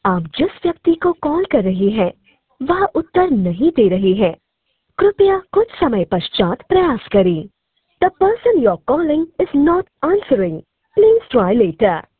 आप जिस व्यक्ति को कॉल कर रहे हैं वह उत्तर नहीं दे रहे हैं। कृपया कुछ समय पश्चात प्रयास करें। The person you're calling is not answering. Please try later.